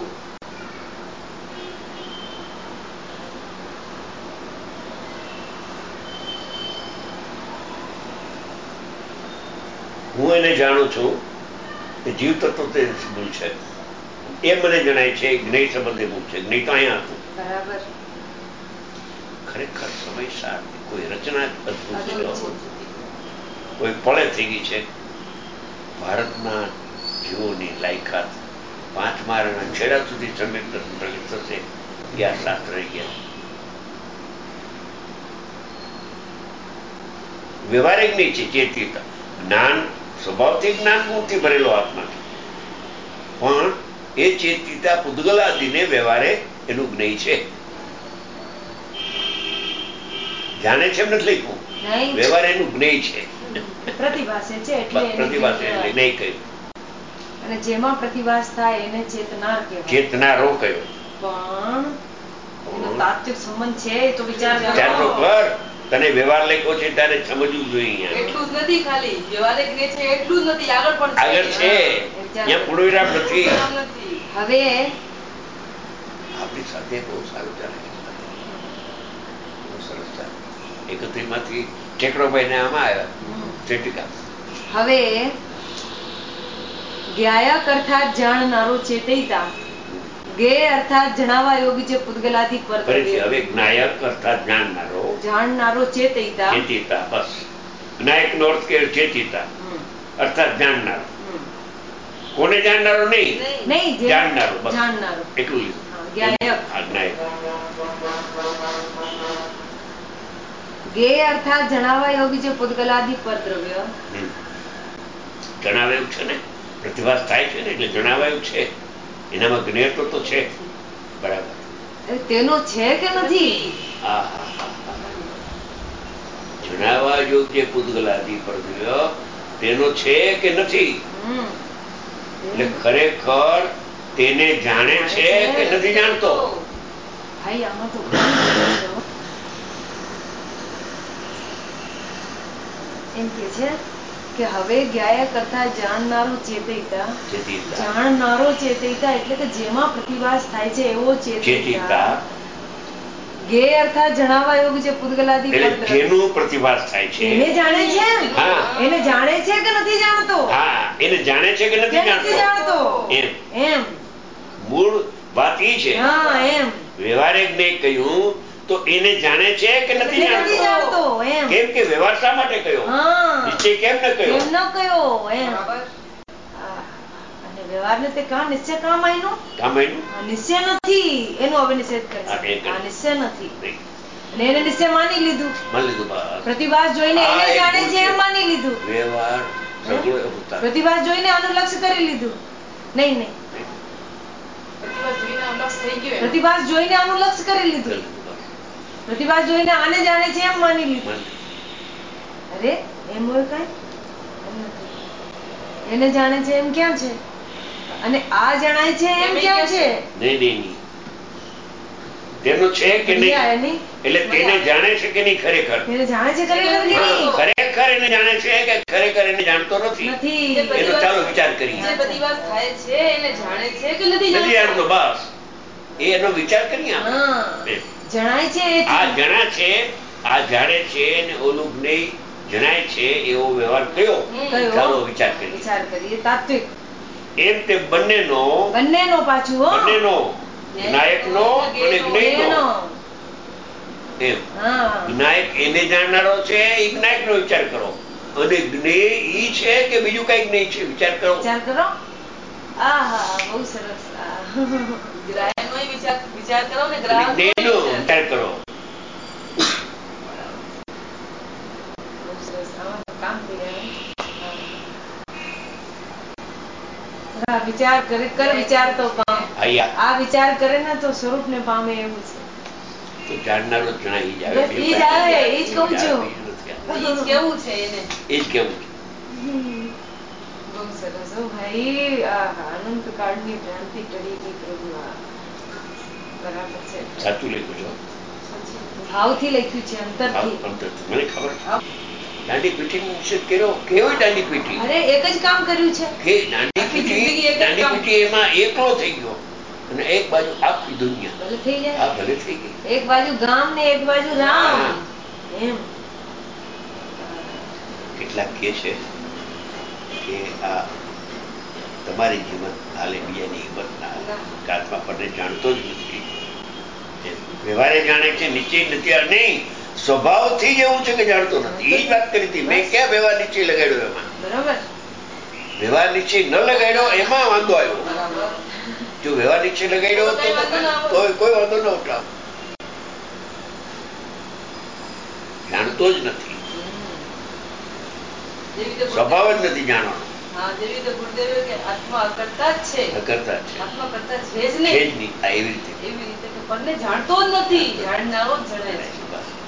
હું એને જાણું છું કે જીવ તત્વ તે ભૂલ છે, એ મને જણાય છે. જ્ઞેય સંબંધે ભૂલ છે. જ્ઞેય તો અહીંયા હતું. ખરેખર સમય સાર કોઈ રચના અદભુત છે, કોઈ પળે થઈ ગઈ છે. ભારતના જીવોની લાયકાત 5 માળના છેડા સુધી પ્રગટ થશે. ગયા શાસ્ત્ર રહી ગયા. વ્યવહારિક નહીં છે. ચેતીતા જ્ઞાન સ્વભાવથી જ્ઞાન ગુણથી ભરેલો આત્મા છે, પણ એ ચેતિતા પૂદગલાદિને વ્યવહારે એનું જ્ઞેય છે. જાણે છે એમ નથી લખ્યું, વ્યવહાર એનું જ્ઞેય છે. પ્રતિભાસે છે એટલે જ્ઞેય કહ્યું. અને જેમાં પ્રતિભાસ થાય એને ચેતનાર કહેવાય. ચેતનારો કહ્યો. પણ એનો તાત્વિક સંબંધ છે તો વિચાર કર. તને વ્યવહાર લખ્યો છે ત્યારે સમજવું જોઈએ. એટલું જ નથી, ખાલી વ્યવહારે જ્ઞેય છે એટલું જ નથી, આગળ પણ છે. ત્યાં પૂર્ણવિરામ નથી. હવે આપણી સાથે બહુ સારું ચાલે. બહુ સરસ ચાલે. 31 માંથી ટેકરોભાઈ ને આમાં આવ્યા. હવે જ્ઞાયક અર્થાત જાણનારો ચેતયિતા, ગે અર્થાત જણાવા યોગી જે પૂદગલાથી પર. હવે જ્ઞાયક અર્થાત જાણનારો ચેતયિતા. બસ જ્ઞાયક નો અર્થ કે ચેતિતા અર્થાત જાણનારો. કોને જાણનારો? નહીં, જાણનારો. બસ એટલું લીધું. ગે અર્થાત જણાવા યોગી જે પૂદગલાદિ પરદ્રવ્ય. જણાવાયું છે ને, પ્રતિભાસ થાય છે ને એટલે જણાવાયું છે. એનામાં જ્ઞેયત્વ તો છે. બરાબર. તેનો છે કે નથી? જણાવા યોગ્ય પૂદગલાદિ પરદ્રવ્ય તેનો છે કે નથી? એટલે ખરેખર તેને જાણે છે કે નથી જાણતો? ભાઈ આમાં તો એમ કે છે કે હવે જ્ઞાયક અર્થાત જાણનારો ચેતયિતા. જાણનારો ચેતયિતા એટલે કે જેમાં પ્રતિભાસ થાય છે એવો ચેતયિતા. ગે અર્થાત જણાવા યોગ્ય જે પૂદગલાદિ જેનું પ્રતિભાસ થાય છે એને જાણે છે. એને જાણે છે કે નથી જાણતો? એને જાણે છે કે નથી જાણતો? એમ મૂળ વાત એ છે. એમ વ્યવહારે જ્ઞેય કહ્યું તો એને જાણે છે કે નથી જાણતો? કેમ કે વ્યવહાર શા માટે કયો? નિશ્ચય કેમ ન કયો? વ્યવહારને તે કામ નિશ્ચય કામ આયનો નિશ્ચય નથી એનું હવે નિષેધ કરે છે. નિશ્ચય નથી અને એને નિશ્ચય માની લીધું. પ્રતિભાસ જોઈને એને જાણે છે એમ માની લીધું. વ્યવહાર પ્રતિભાસ જોઈને આનું લક્ષ્ય કરી લીધું. નહીં પ્રતિભાસ જોઈને આનું લક્ષ્ય કરી લીધું. પ્રતિભાસ જોઈને આને જાણે છે એમ માની લીધું. અરે એમ હોય કઈ એને જાણે છે એમ ક્યાં છે? અને આ જણાય છે એમ ક્યાં છે? નહીં તેનું છે કે નહીં? એટલે તેને જાણે છે કે નહીં? ખરેખર એને જાણે છે ખરેખર એને જાણે છે કે ખરેખર એને જાણતો નથી? એનો ચાલો વિચાર કરીએ. જે બધી વાત થાય છે એને જાણે છે કે નથી જાણતો? બસ એનો વિચાર કરીએ. જણાય છે આ જણા છે, આ જાણે છે ને ઓલું નહીં જણાય છે એવો વ્યવહાર કયો? ચાલો વિચાર કરીએ. તાત્વિક એમ તે બંનેનો પાછું બંનેનો વિનાયકનો અને જ્ઞેયનો. એમ વિનાયક એને જાણનારો છે એ વિનાયકનો વિચાર કરો, અને જ્ઞેય ઈ છે કે બીજું કઈ જ્ઞેય છે? વિચાર કરો. બહુ સરસ. ગ્રાહકનો વિચાર કરો ને ગ્રાહકનો વિચાર કરો. વિચાર કરે વિચાર તો આ વિચાર કરે ને તો સ્વરૂપ ને પામે એવું છે. તો જાણનારો જણાઈ જ આવે. એ જ કહું છું. કેવું છે એને એ જ કેવું છે. બહુ સરસ ભાઈ. અનંત કાળની ભ્રાંતિ ટળી ગઈ પ્રભુ. બરાબર છે. સાચું લખ્યું છો. ભાવથી લખ્યું છે, અંતરથી. મને ખબર છે. દાંડી પીઠી નિષેધ કર્યો. કેવી દાંડી પીઠી? અરે એક જ કામ કર્યું છે કે દાંડી પીઠી એમાં એકલો થઈ ગયો અને એક બાજુ આખી દુનિયા ભલે થઈ જાય. ભલે થઈ ગઈ. એક બાજુ ગામ ને એક બાજુ રામ. એમ કેટલાક કે છે કે આ તમારી જીવન હાલે બીજાની હિંમત ના હાલે. આત્મા પરને જાણતો જ નથી. વ્યવહારે જાણે છે, નિશ્ચય નથી. નહીં, સ્વભાવથી જ એવું છે કે જાણતો નથી. એ જ વાત કરી હતી મેં. ક્યાં વ્યવહાર નિશ્ચય લગાડ્યો? એમાં બરાબર વ્યવહાર નિશ્ચય ન લગાડ્યો એમાં વાંધો આવ્યો. જો વ્યવહાર નિશ્ચય લગાડ્યો તો કોઈ વાંધો ન ઉઠાવ. જાણતો જ નથી. સ્વભાવ જ નથી જાણવાનો. જેવી રીતે ગુરુદેવે કે આત્મા અકર્તા જ છે. અકર્તા છે. આત્મા કરતા છે જ નહીં. એવી રીતે કે પરને જાણતો જ નથી, જાણનારો જ જણે છે.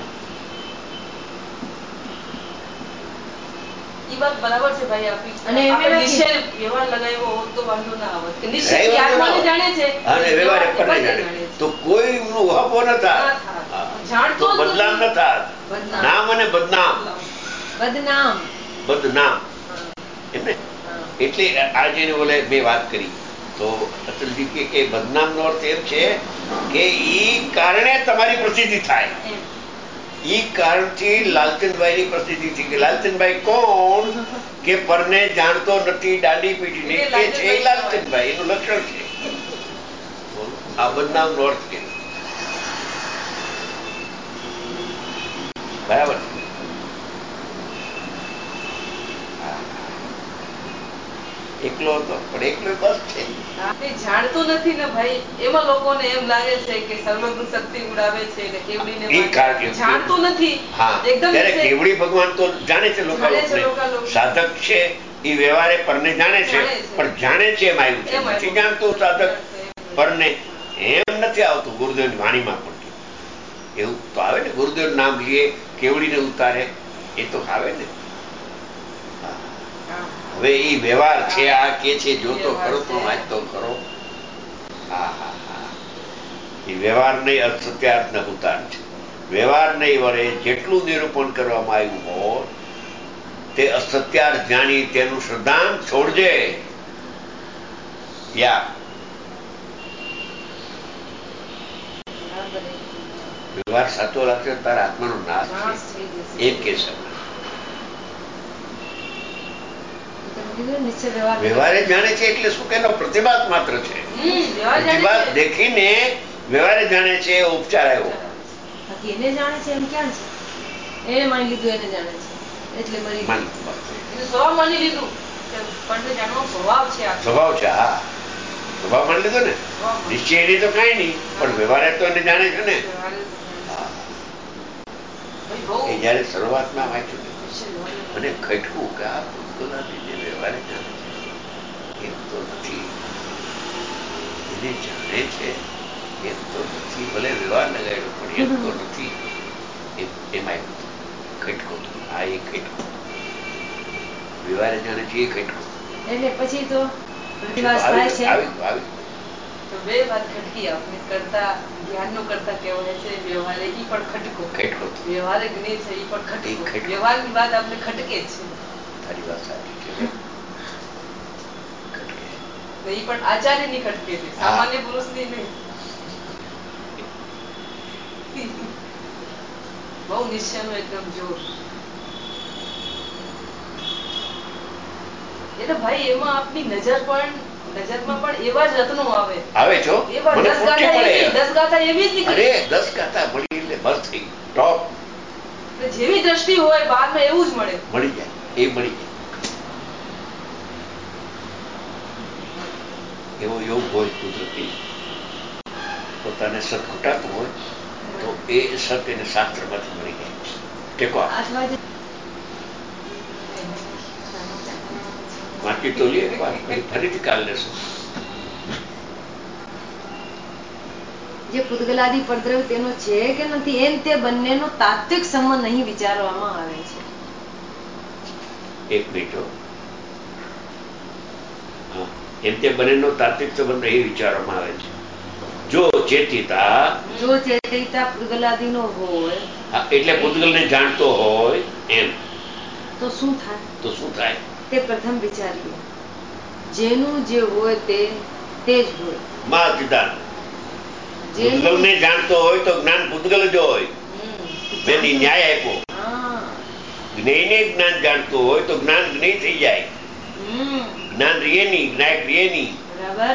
ઈ વાત બરાબર છે ભાઈ આપી. અને નિશ્ચય વ્યવહાર લગાવ્યો હોત તો વાંધો ના આવત. કે નિશ્ચય આત્માને જાણે છે અને વ્યવહાર પરને જાણે તો કોઈ ઉહાપો ન થાય. જાણતો જ બદનામ ન થાય. નામ અને બદનામ. એમને એટલે આ જેને બોલે મેં વાત કરી તો અટલજી કે બદનામ નો અર્થ એમ છે કે ઈ કારણે તમારી પ્રસિદ્ધિ થાય. ઈ કારણથી લાલચંદભાઈ ની પ્રસિદ્ધિ થઈ કે લાલચંદભાઈ કોણ? કે પરને જાણતો નથી, દાંડી પીઠી નહીં. એ છે લાલચંદભાઈ. એનું લક્ષણ છે. આ બદનામ નો અર્થ છે. બરાબર. એકલો હતો પણ એકલો બસ છે. જાણતો નથી ને ભાઈ. એમાં લોકોને એમ લાગે છે કે સર્વગુણ શક્તિ ઉડાવે છે ને કેવડીને જાણતો નથી. એકદમ કેવડી ભગવાન તો જાણે છે. લોકો સાધક છે એ વ્યવહારે પરને જાણે છે, પણ જાણે છે એમ આવ્યું છે. નથી જાણતું સાધક પરને. એમ નથી આવતું ગુરુદેવની વાણીમાં પણ. એવું તો આવે ને. ગુરુદેવ નામ લઈએ, કેવડીને ઉતારે, એ તો આવે ને. હવે એ વ્યવહાર છે. આ કે છે જોતો ખરો તો વાંચતો ખરો. એ વ્યવહાર નહીં અસત્યાર્થ ના ઉતાર છે. વ્યવહાર નહીં વડે જેટલું નિરૂપણ કરવામાં આવ્યું હોય તે અસત્યાર્થ જાણી તેનું શ્રદ્ધાંત છોડજે. વ્યવહાર સાચો લાગશે તારા આત્માનો નાશ છે. એમ કે છે. વ્યવહારે જાણે છે એટલે શું? કે એનો પ્રતિભાસ માત્ર છે. પ્રતિભાસ દેખીને વ્યવહારે જાણે છે. ઉપચાર આવ્યો. બાકી એને જાણે છે એમ ક્યાં છે? એને માની લીધું એને જાણે છે એટલે મરી સ્વભાવ માની લીધું. પણ જાણવાનો સ્વભાવ છે. સ્વભાવ છે. હા, સ્વભાવ માની લીધો ને. નિશ્ચય એની તો કઈ નહીં, પણ વ્યવહારે તો એને જાણે છે ને. એ જયારે શરૂઆતમાં વાંચ્યું મને ખટકું કે આ ભૂતગોલાની જે વ્યવહારે જાણે છે એમ તો નથી. એને જાણે છે એમ તો નથી. ભલે વ્યવહાર લગાડ્યો પણ એમ તો નથી. એમાં ખટકો આ એ ખટકો વ્યવહારે જાણે છે એ ખટકો. એટલે પછી તો પ્રતિવાસ થાય છે. બે વાત ખટકી આપણે કરતા જ્ઞાનનો કરતા કહેવાય છે વ્યવહારે ઈ પણ ખટકો. વ્યવહારે જ્ઞેય છે ઈ પણ ખટકો. વ્યવહારની વાત આપણે ખટકે છે. તારી વાત સાચી છે. ખટકે ઈ પણ આચાર્યની ખટકે છે, સામાન્ય પુરુષની નહીં. બહુ નિશ્ચયનો એકદમ જોર. એટલે ભાઈ એમાં આપની નજરમાં પણ એવા જ રત્નો આવે છો. એવા 10 ગાથા એવી જ નીકળે. 10 ગાથા મળી એટલે બસ થઈ ટોપ. જેવી દ્રષ્ટિ હોય બહારમાં એવું જ મળી જાય. એ મળી જાય. એવો યોગ હોય કુદરતી પોતાને સત ઘટાતું હોય તો એ સત એને શાસ્ત્રમાંથી મળી જાય. ટેકો વાંચી તો લે ફરીથી કાલ લેશું. જે પૂતગલાદિ પરદ્રવ્ય તેનો છે કે નથી એમ તે બંનેનો તાત્વિક સંબંધ અહીં વિચારવામાં આવે છે. એક મિનિટ. એમ તે બંનેનો તાત્વિક સંબંધ અહીં વિચારવામાં આવે છે. જો ચેતિતા પૂતગલાદિનો હોય એટલે પૂતગલને જાણતો હોય એમ તો શું થાય તે પ્રથમ વિચારીએ. જેનું જે હોય તે જ હોય. માં સિદ્ધાંત પૂતગલને જાણતો હોય તો જ્ઞાન પૂતગલ જ હોય. મેં ન્યાય આપ્યો. જ્ઞેયને જ્ઞાન જાણતો હોય તો જ્ઞાન જ્ઞેય થઈ જાય. જ્ઞાન રીએ નહીં, જ્ઞાયક રીએ નહીં. બરાબર.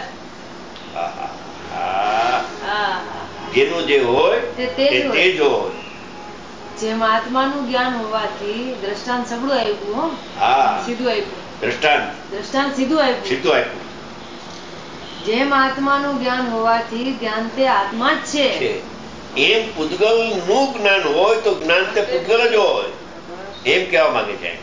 જેનું જે હોય તે જ હોય. જેમ આત્માનું જ્ઞાન હોવાથી દ્રષ્ટાંત સગળું આવ્યું. સીધું આપ્યું. દ્રષ્ટાંત સીધું આપ્યું. જેમ આત્માનું જ્ઞાન હોવાથી જ્ઞાન તે આત્મા જ છે એમ પૂતગલ નું જ્ઞાન હોય તો જ્ઞાન તે પૂતગલ જ હોય એમ કહેવા માંગે છે.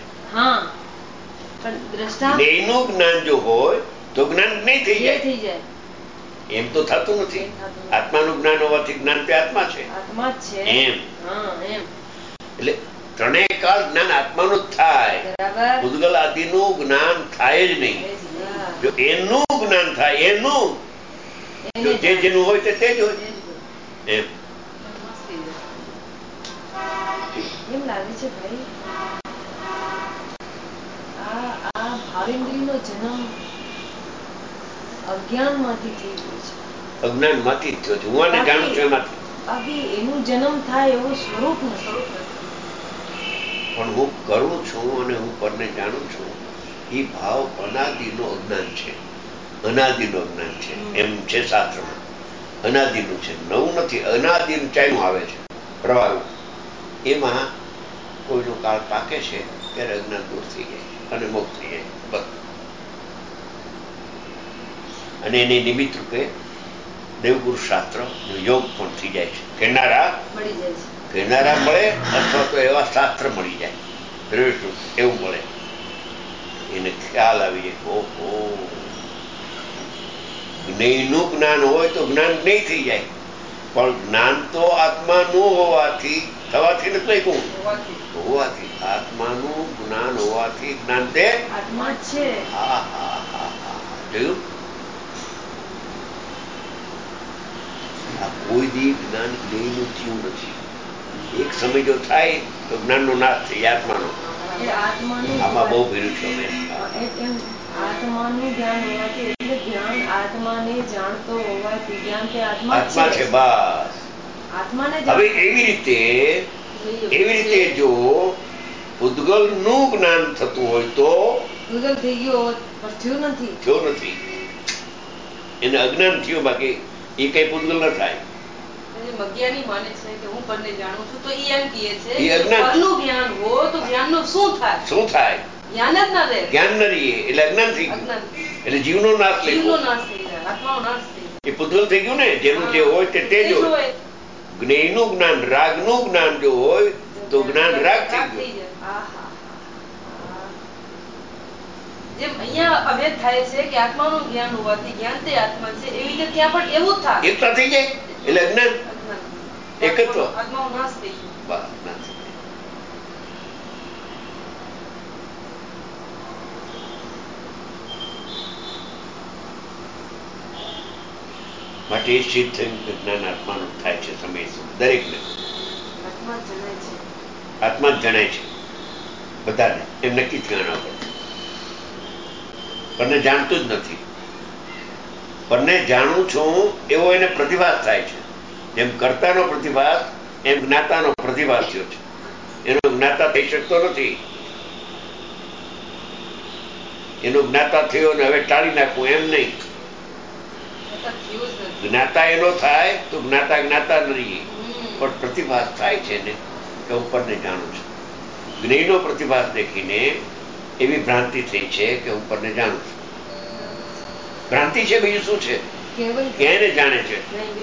જ્ઞેયનું જ્ઞાન જો હોય તો જ્ઞાન જ્ઞેય થઈ જાય. એમ તો થતું નથી. આત્માનું જ્ઞાન હોવાથી જ્ઞાન તે આત્મા છે એમ. એટલે ત્રણેય કાળ જ્ઞાન આત્માનું જ થાય. પૂતગલ આદિનું જ્ઞાન થાય જ નહીં. જો એનું જ્ઞાન થાય એનું જેનું હોય તે જ હોય એમ. એમ લાગે છે ભાઈ આ ભાવેન્દ્રીનો જન્મ અજ્ઞાનમાંથી થઈ ગયો છે. અજ્ઞાનમાંથી જ થયો છે. હું આને જાણું છું એમાંથી. બાકી એનું જન્મ થાય એવું સ્વરૂપ નથી. પણ હું કરું છું અને હું પરને જાણું છું એ ભાવ અનાદિનો અજ્ઞાન છે. અનાદિનો અજ્ઞાન છે એમ છે શાસ્ત્રમાં. અનાદિનું છે, નવું નથી. અનાદિનું ચાલ્યું આવે છે પ્રવાહ. એમાં કોઈનો કાળ પાકે છે ત્યારે અજ્ઞાન દૂર થઈ જાય અને મોક્ષ થઈ જાય બસ. અને એની નિમિત્ત રૂપે દેવગુરુ શાસ્ત્ર યોગ પણ થઈ જાય છે. કહેનારા મળે અથવા તો એવા શાસ્ત્ર મળી જાય એવું મળે. એને ખ્યાલ આવી જાય. ઓહો, જ્ઞેયનું જ્ઞાન હોય તો જ્ઞાન જ્ઞેય થઈ જાય. પણ જ્ઞાન તો આત્માનું હોવાથી થવાથી નથી કહું હોવાથી આત્માનું જ્ઞાન હોવાથી જ્ઞાન તે આત્મા છે. જોયું? આ કોઈ દી જ્ઞાન જ્ઞેયનું થયું નથી. એક સમય જો થાય તો જ્ઞાનનો નાશ થઈ આત્માનો. આમાં બહુ ભીડું છે. આત્માનું જ્ઞાન હોવાથી એટલે જ્ઞાન આત્માને જાણતો હોવાથી જ્ઞાન તે આત્મા છે. બસ આત્માને હવે એવી રીતે જો પૂતગલ નું જ્ઞાન થતું હોય તો પૂતગલ થઈ ગયો થયું નથી. એને અજ્ઞાન થયું. બાકી એ કઈ પૂતગલ ન થાય. અજ્ઞાની માને છે કે હું પરને જાણું છું, તો એ એમ કહે છે પરનું જ્ઞાન હો તો જ્ઞાનનું શું થાય? શું થાય? જ્ઞાન જ ના રહે, જ્ઞાન ન રહીએ એટલે અજ્ઞાન થઈ ગયું, એટલે જીવનો નાશ થઈ ગયો, નાશ થઈ જાય, આત્માનો નાશ થઈ જાય. એ પૂતગલ થઈ ગયું ને. જેનું જે હોય તે જ હોય. જ્ઞેયનું જ્ઞાન, રાગનું જ્ઞાન જો હોય તો જ્ઞાન રાગ થઈ ગયું. જેમ અહીંયા અભેદ થાય છે કે આત્માનું જ્ઞાન હોવાથી જ્ઞાન તે આત્મા છે, એવી રીતે ત્યાં પણ એવું જ થાય. એકતા થઈ જાય એટલે અજ્ઞાન એકત્વ, આત્માનો નાશ થઈ ગયો. બસ નાશ. માટે સિદ્ધ થયું કે જ્ઞાન આત્માનું થાય છે સમય સુધી દરેકને. આત્મા જ જણાય છે બધાને, એમ નક્કી જ જાણવા પડે. પરને જાણતું જ નથી. પરને જાણું છું એવો એને પ્રતિભાસ થાય છે. જેમ કર્તાનો પ્રતિભાસ એમ જ્ઞાતાનો પ્રતિભાસ થયો છે. એનો જ્ઞાતા થઈ શકતો નથી. એનો જ્ઞાતા થયો ને હવે ટાળી નાખવું એમ નહીં. જ્ઞાતા એનો થાય તો જ્ઞાતા જ્ઞાતા નહીં, પણ પ્રતિભાસ થાય છે ને કે ઉપરને જાણું છું. જ્ઞેયનો પ્રતિભાસ દેખીને એવી ભ્રાંતિ થઈ છે કે ઉપરને જાણું છું. ભ્રાંતિ છે, બીજું શું છે? કે એને જાણે છે.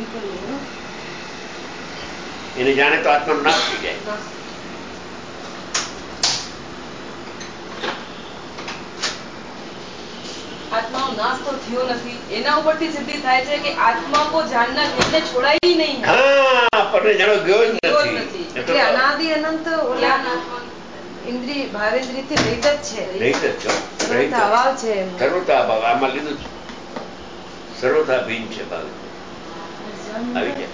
એને જાણે તો આત્માનો નાશ થઈ જાય. આત્માનો નાશ તો થયો નથી, એના ઉપરથી સિદ્ધિ થાય છે કે આત્મા કો જાણના એટલે છોડાય નહીં. હા, પરને જાણો ગયો જ નથી. એટલે અનાદિ અનંત ઓલા ઇન્દ્રિય ભાવેન્દ્રિય થી રહિત જ છે. રહિત જ છે. સર્વતા અભાવ છે. સર્વતા અભાવ આમાં લીધું છે. સર્વતા ભિન્ન છે ભાવ. આવી જાય.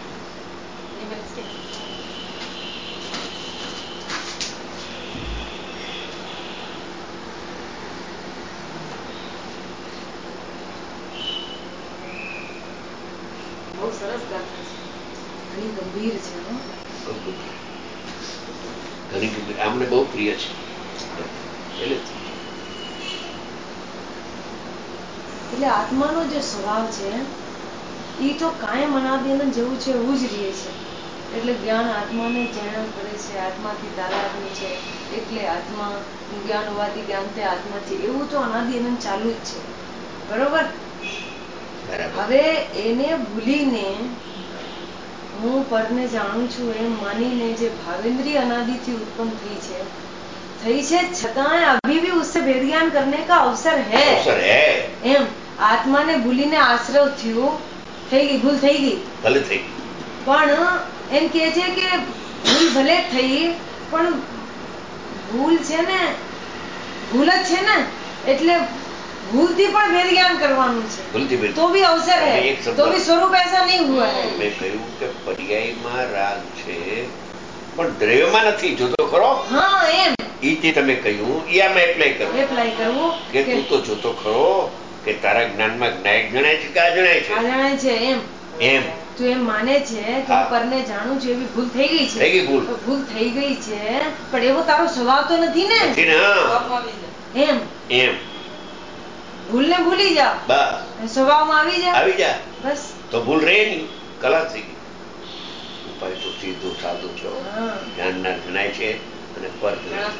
બહુ સરસ ગાથા છે, ઘણી ગંભીર છે. ઘણી ગંભીર, આમને બહુ પ્રિય છે. એટલે આત્માનો જે સ્વભાવ છે એ તો કાયમ અનાદિ જેવું છે, એવું જ રહે છે. એટલે જ્ઞાન આત્માને જાણ કરે છે, આત્માથી તાદાત્મ્ય છે, એટલે આત્મા જ્ઞાન હોવાથી જ્ઞાન તે આત્મા છે, એવું તો અનાદિ અનંત ચાલુ જ છે. બરોબર. હવે એને ભૂલીને હું પરને જાણું છું એમ માનીને જે ભાવેન્દ્રિય અનાદિથી ઉત્પન્ન થઈ છે છતાંય अभी भी उससे भेद ज्ञान करने का अवसर है. એમ આત્માને ભૂલીને આશ્રવ થયો, થઈ ગઈ ભૂલ, થઈ ગઈ ભલે થઈ, પણ એમ કે છે કે ભૂલ ભલે થઈ પણ ભૂલ છે ને ભૂલ જ છે ને, એટલે ભૂલથી પણ વેદ જ્ઞાન કરવાનું છે. તો भी अवसर है, तो भी स्वरूप ऐसा नहीं हुआ है. મેં કહ્યું કે પર્યાયમાં રાગ છે પણ દ્રવ્યમાં નથી. જોતો ખરો. હા, એમ ઈ તે તમે કહ્યું ઈ આમાં એપ્લાય કરવું કે તું તો જોતો ખરો કે તારા જ્ઞાનમાં જ્ઞાયક જણાય છે કે આ જણાય છે? આ જણાય છે. એમ તું એમ માને છે કે હું પરને જાણું છું એવી ભૂલ થઈ ગઈ છે. થઈ ગઈ ભૂલ થઈ ગઈ છે, પણ એવો તારો સ્વભાવ તો નથી ને. એમ ભૂલને ભૂલી જા, બસ સ્વભાવમાં આવી જા બસ. તો ભૂલ રહે નહીં, કલા થઈ ગઈ. ઉપાય તો સીધો સાધો છો. જ્ઞાનના જણાય છે અને પર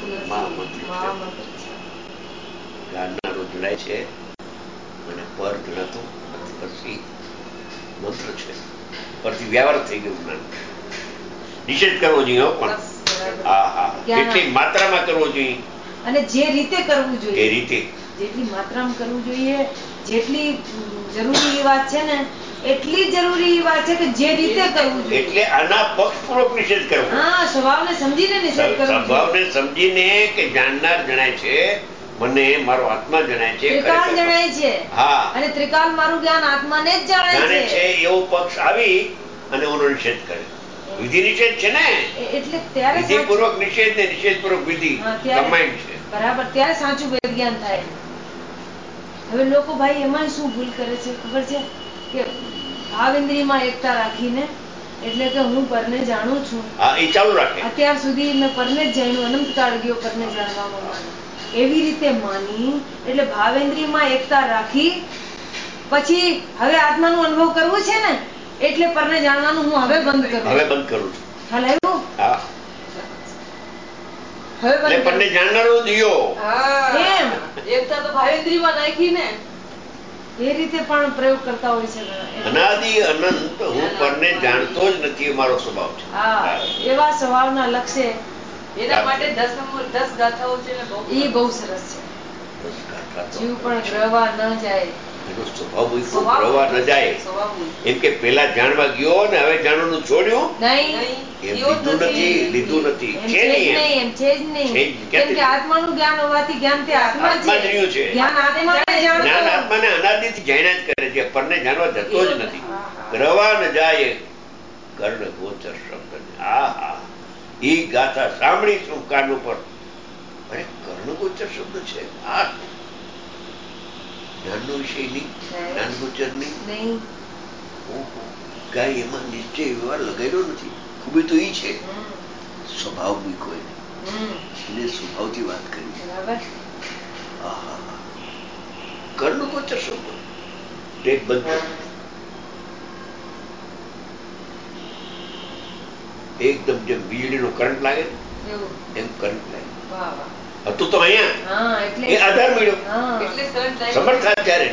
જ્ઞાનનારો જણાય છે અને પર જણાતું નથી. મંત્ર છે, પરથી વ્યવહાર થઈ ગયું. જ્ઞાન નિષેધ કરવો જોઈએ, પણ કેટલી માત્રામાં કરવો જોઈએ અને જે રીતે કરવું જોઈએ એ રીતે, જેટલી માત્રામાં કરવું જોઈએ, જેટલી જરૂરી વાત છે ને એટલી જરૂરી વાત છે કે જે રીતે કરવું જોઈએ. એટલે આના પક્ષપૂર્વક નિષેધ કરવો. હા, સ્વભાવને સમજીને નિષેધ કરવો. સ્વભાવને સમજીને કે જાણનાર જણાય છે, મને મારો આત્મા જણાય છે, ત્રિકાલ જણાય છે. હા, અને ત્રિકાલ મારું જ્ઞાન આત્માને જ જાણે છે એવો પક્ષ આવી અને એનો નિષેધ કરે. વિધિ નિષેધ છે ને, એટલે ત્યારે વિધિપૂર્વક નિષેધ ને નિષેધપૂર્વક વિધિ કમ્બાઈન્ડ છે. બરાબર, ત્યારે સાચું વેદ જ્ઞાન થાય. હવે લોકો ભાઈ એમાં શું ભૂલ કરે છે ખબર છે કે ભાવેન્દ્રિયમાં એકતા રાખીને, એટલે કે હું પરને જાણું છું, એ ચાલુ રાખે. અત્યાર સુધી મેં પરને જ જાણ્યું, અનંત કાળ ગયો પરને જાણવામાં, એવી રીતે માની એટલે ભાવેન્દ્રિયમાં એકતા રાખી પછી હવે આત્માનો અનુભવ કરવો છે ને, એટલે પરને જાણવાનું હું હવે બંધ કરું છું. ખ્યાલ આવ્યો? હા, હવે પરને જાણનારો દિયો. એમ એકતા તો ભાવેન્દ્રીમાં નાખી ને એ રીતે પણ પ્રયોગ કરતા હોય છે. અનાદિ અનંત હું પરને જાણતો જ નથી, મારો સ્વભાવ છે. એવા સ્વભાવના લક્ષ્ય એના માટે 10 ગાથાઓ છે ને એ બહુ સરસ છે. જીવ પણ ગ્રહવા ન જાય, એનો સ્વભાવ ગ્રહવા ન જાય. એમ કે પેલા જાણવા ગયો ને હવે જાણવાનું છોડ્યું લીધું નથી. એમ છે જ નહીં. કેમ કે આત્માનું જ્ઞાન હોવાથી જ્ઞાન તે આત્મા છે. જ્ઞાન આત્માને અનાદિથી જાણ્યા જ કરે છે, પરને જાણવા જતો જ નથી. ગ્રહવા ન જાય કર્ણ ગોચર શબ્દ. આહા, એ ગાથા સાંભળી શું કાન ઉપર. અરે કર્ણ ગોચર શબ્દ છે. આ જ્ઞાનનો વિષય નહીં, જ્ઞાન ગોચર નહીં. કઈ એમાં નિશ્ચય વ્યવહાર લગાડ્યો નથી. ખૂબી તો એ છે સ્વભાવ મૂક્યો એને સ્વભાવથી વાત કરી. કર્ણ ગોચર શબ્દ ટેક બંધ એકદમ જેમ વીજળીનો કરંટ લાગે એમ કરંટ લાગે. હતું તો અહીંયા એ આધાર મળ્યો સમર્થા ત્યારે.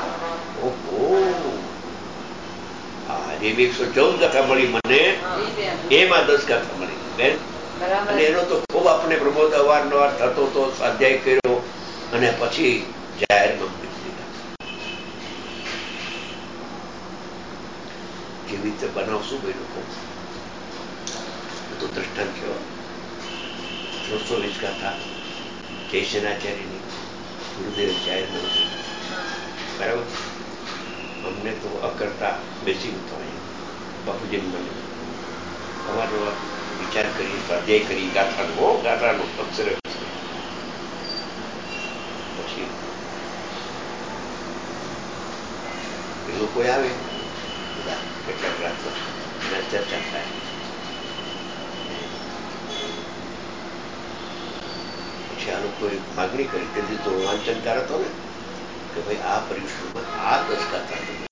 આજે 114 ગાથા મળી મને, એમાં 10 ગાથા મળી બેન. અને એનો તો ખૂબ આપણે પ્રમોદ અવારનવાર થતો હતો, સ્વાધ્યાય કર્યો અને પછી જાહેરમાં મૂકી દીધા. કેવી રીતે બનાવશું ભાઈ લોકો તો દ્રષ્ટાંત કેવા 320 ગાથા જયસેનાચાર્યની ગુરુદેવ જાહેરમાં મૂકી. બરાબર. અમને તો અકર્તા બેસી તો બાપુજીને મને અવારનવાર વિચાર કરી, સ્વાધ્યાય કરી ગાથાનો અક્ષરે પછી એ લોકો આવે બધા કેટલાક રાતમાં અને ચર્ચા થાય. પછી આ લોકોએ માગણી કરી, તેથી તો વાંચનકાર હતો ને કે ભાઈ આ પરીક્ષણમાં આ 10 ગાથા